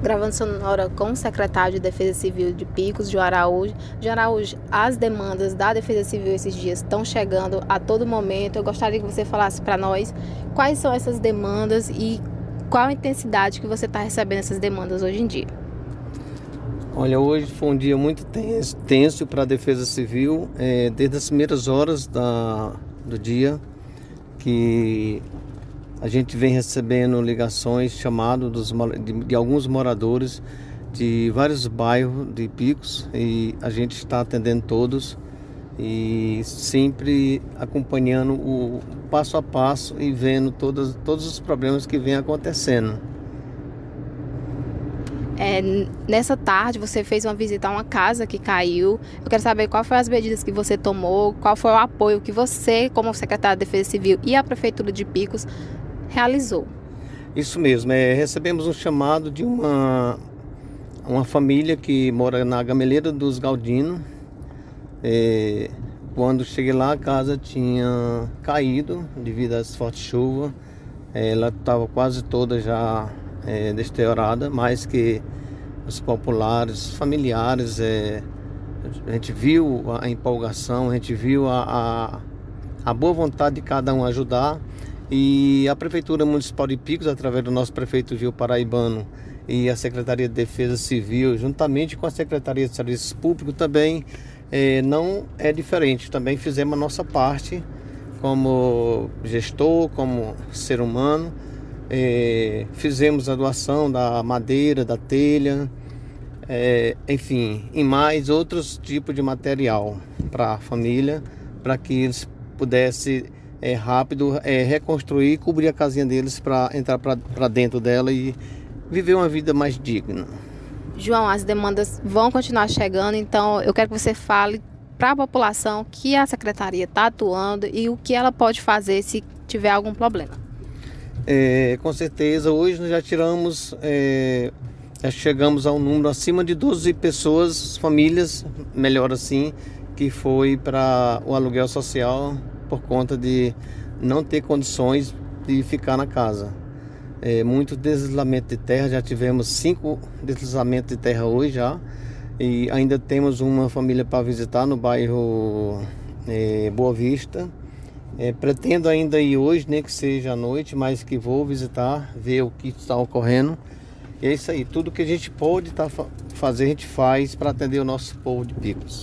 Gravando sonora com o secretário de Defesa Civil de Picos, João Araújo. João Araújo, as demandas da Defesa Civil esses dias estão chegando a todo momento. Eu gostaria que você falasse para nós quais são essas demandas e qual a intensidade que você está recebendo essas demandas hoje em dia. Olha, hoje foi um dia muito tenso para a Defesa Civil, desde as primeiras horas do dia, que a gente vem recebendo ligações, chamados de alguns moradores de vários bairros de Picos, e a gente está atendendo todos e sempre acompanhando o passo a passo e vendo todos os problemas que vêm acontecendo. Nessa tarde você fez uma visita a uma casa que caiu. Eu quero saber quais foram as medidas que você tomou, qual foi o apoio que você, como secretário de Defesa Civil e a Prefeitura de Picos, realizou. Isso mesmo, recebemos um chamado de uma família que mora na Gameleira dos Galdinos. Quando cheguei lá, a casa tinha caído devido às fortes chuvas. Ela estava quase toda já deteriorada, mais que os populares, familiares, a gente viu a empolgação, a gente viu a boa vontade de cada um ajudar, e a Prefeitura Municipal de Picos, através do nosso prefeito Gil Paraibano e a Secretaria de Defesa Civil, juntamente com a Secretaria de Serviços Públicos também, não é diferente, também fizemos a nossa parte como gestor, como ser humano. Fizemos a doação da madeira, da telha, enfim, e mais outros tipos de material para a família, para que eles pudessem rápido reconstruir e cobrir a casinha deles para entrar para dentro dela e viver uma vida mais digna. João, as demandas vão continuar chegando, então eu quero que você fale para a população que a Secretaria está atuando e o que ela pode fazer se tiver algum problema. Com certeza, hoje nós já chegamos a um número acima de 12 pessoas, famílias, melhor assim, que foi para o aluguel social por conta de não ter condições de ficar na casa. Muito deslizamento de terra, já tivemos 5 deslizamentos de terra hoje já, e ainda temos uma família para visitar no bairro Boa Vista. Pretendo ainda ir hoje, nem que seja à noite, mas que vou visitar, ver o que está ocorrendo. E é isso aí, tudo que a gente pode fazer, a gente faz para atender o nosso povo de Picos.